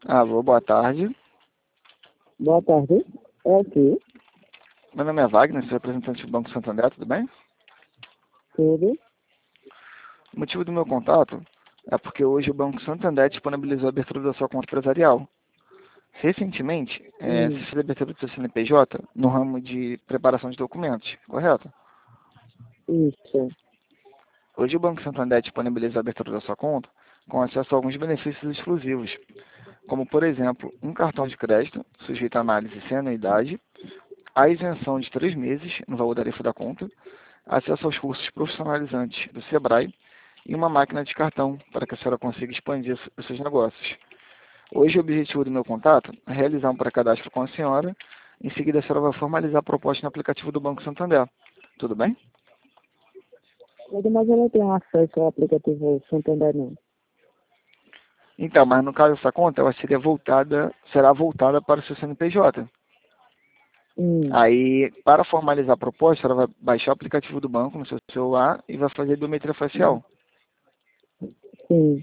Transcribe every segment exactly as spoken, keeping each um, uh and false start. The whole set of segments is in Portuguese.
Alô, boa tarde. Boa tarde. É aqui. Meu nome é Wagner, sou representante do Banco Santander, tudo bem? Tudo. O motivo do meu contato é porque hoje o Banco Santander disponibilizou a abertura da sua conta empresarial. Recentemente, é, Hum. se fez a abertura do seu C N P J no ramo de preparação de documentos, correto? Isso. Hoje o Banco Santander disponibiliza a abertura da sua conta com acesso a alguns benefícios exclusivos, como, por exemplo, um cartão de crédito sujeito a análise sem anuidade, a isenção de três meses no valor tarifa da conta, acesso aos cursos profissionalizantes do Sebrae e uma máquina de cartão para que a senhora consiga expandir os seus negócios. Hoje o objetivo do meu contato é realizar um pré-cadastro com a senhora. Em seguida a senhora vai formalizar a proposta no aplicativo do Banco Santander. Tudo bem? Mas eu não tenho acesso ao aplicativo Santander, não. Então, mas no caso essa conta ela seria voltada, será voltada para o seu C N P J. Hum. Aí, para formalizar a proposta, ela vai baixar o aplicativo do banco no seu celular e vai fazer biometria facial. Sim.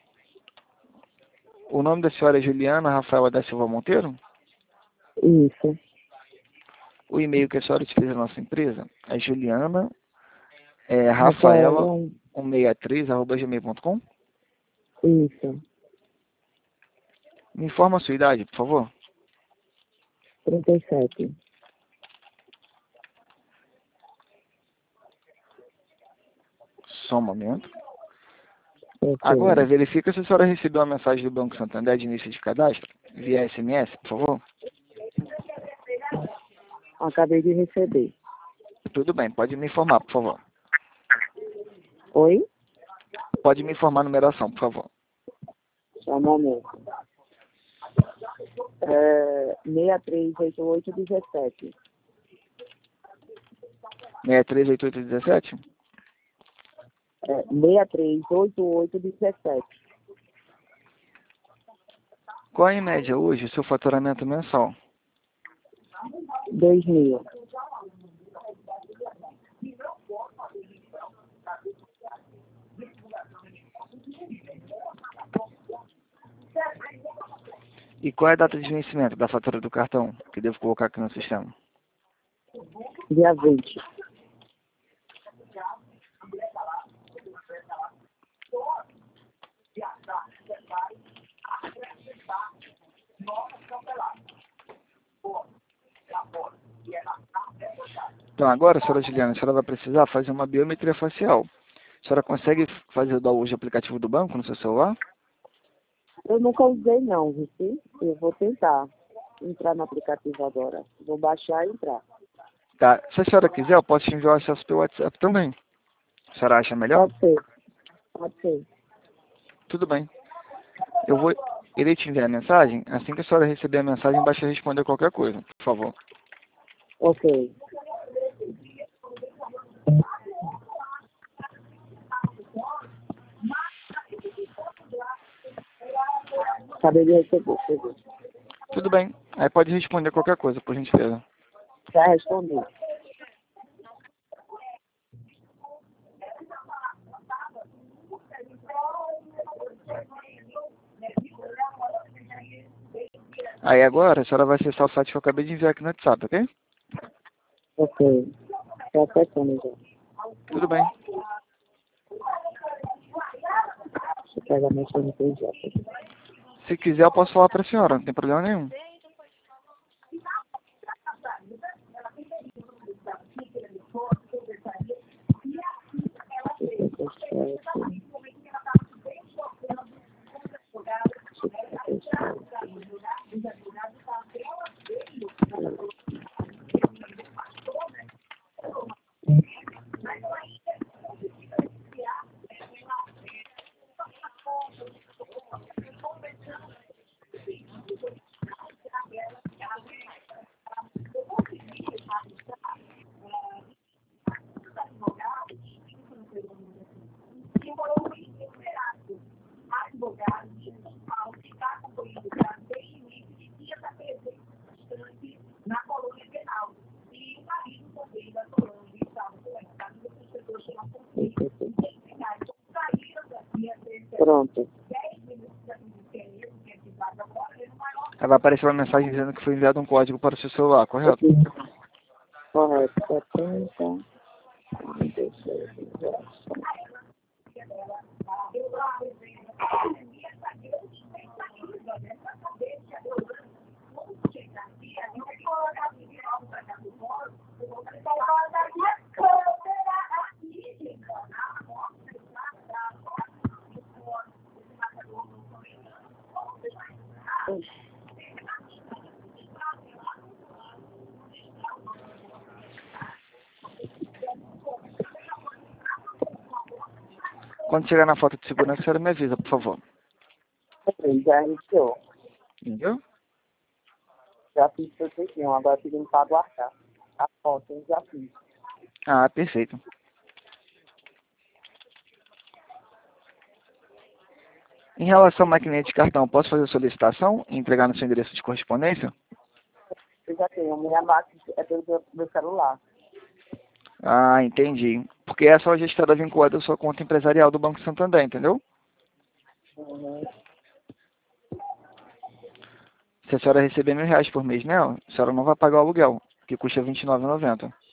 O nome da senhora é Juliana Rafaela da Silva Monteiro? Isso. O e-mail que a senhora utiliza na nossa empresa é juliana é, rafaela Rafaela. cento e sessenta e três arroba gmail ponto com. Isso. Me informa a sua idade, por favor. trinta e sete. Só um momento. Ok. Agora, verifica se a senhora recebeu uma mensagem do Banco Santander de início de cadastro via S M S, por favor. Acabei de receber. Tudo bem, pode me informar, por favor. Oi? Pode me informar a numeração, por favor. Só um momento. É, seis três oito oito um sete. seis três oito oito um sete? É, seis três oito oito um sete. Qual é, em média, hoje, o seu faturamento mensal? dois mil. E qual é a data de vencimento da fatura do cartão, que devo colocar aqui no sistema? Dia vinte. Então agora, senhora Juliana, a senhora vai precisar fazer uma biometria facial. A senhora consegue fazer o hoje o aplicativo do banco no seu celular? Eu nunca usei não, viu? Eu vou tentar entrar no aplicativo agora. Vou baixar e entrar. Tá. Se a senhora quiser, eu posso te enviar o acesso pelo WhatsApp também. A senhora acha melhor? Pode ser. Pode ser. Tudo bem. Eu vou, irei te enviar a mensagem. Assim que a senhora receber a mensagem, basta responder qualquer coisa, por favor. Ok. Acabei de receber, chegou. Tudo bem. Aí pode responder qualquer coisa, por gentileza. Já respondi. Aí agora, a senhora vai acessar o site que eu acabei de enviar aqui no WhatsApp, ok? Ok. Estou acessando já. Tudo bem. Deixa eu pegar meu C N P J. Se quiser, eu posso falar para a senhora, não tem problema nenhum. Pronto. Aí vai aparecer uma mensagem dizendo que foi enviado um código para o seu celular, correto? Correto. setenta. trinta e seis. Quando chegar na foto de segurança, a senhora me avisa, por favor. Já iniciou. Entendeu? Já fiz tudo certinho. Agora pedindo para guardar. A foto eu já fiz. Ah, perfeito. Em relação à maquininha de cartão, posso fazer solicitação e entregar no seu endereço de correspondência? Eu já tenho. Minha máquina é pelo meu, meu celular. Ah, entendi. Porque essa hoje está vinculada à sua conta empresarial do Banco Santander, entendeu? Uhum. Se a senhora receber mil reais por mês nela, a senhora não vai pagar o aluguel, que custa vinte e nove reais e noventa centavos.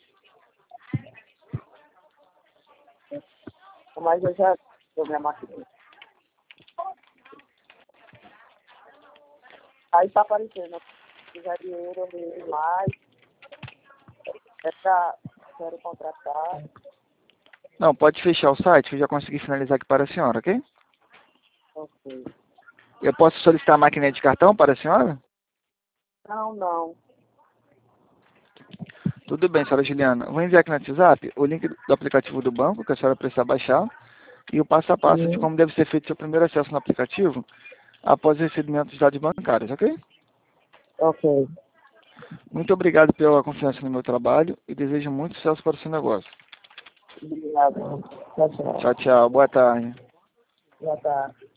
Mas eu já tenho minha máquina. Aí tá aparecendo. Se quiser dinheiro, eu mais. Essa, quero contratar. Não, pode fechar o site, que eu já consegui finalizar aqui para a senhora, ok? Ok. Eu posso solicitar a maquininha de cartão para a senhora? Não, não. Tudo bem, senhora Juliana. Vou enviar aqui no WhatsApp o link do aplicativo do banco, que a senhora precisa baixar, e o passo a passo de Uhum. como deve ser feito seu primeiro acesso no aplicativo após o recebimento dos dados bancários, ok? Ok. Muito obrigado pela confiança no meu trabalho e desejo muito sucesso para o seu negócio. Obrigado. Tchau, tchau. Tchau, tchau. Boa tarde. Boa tarde.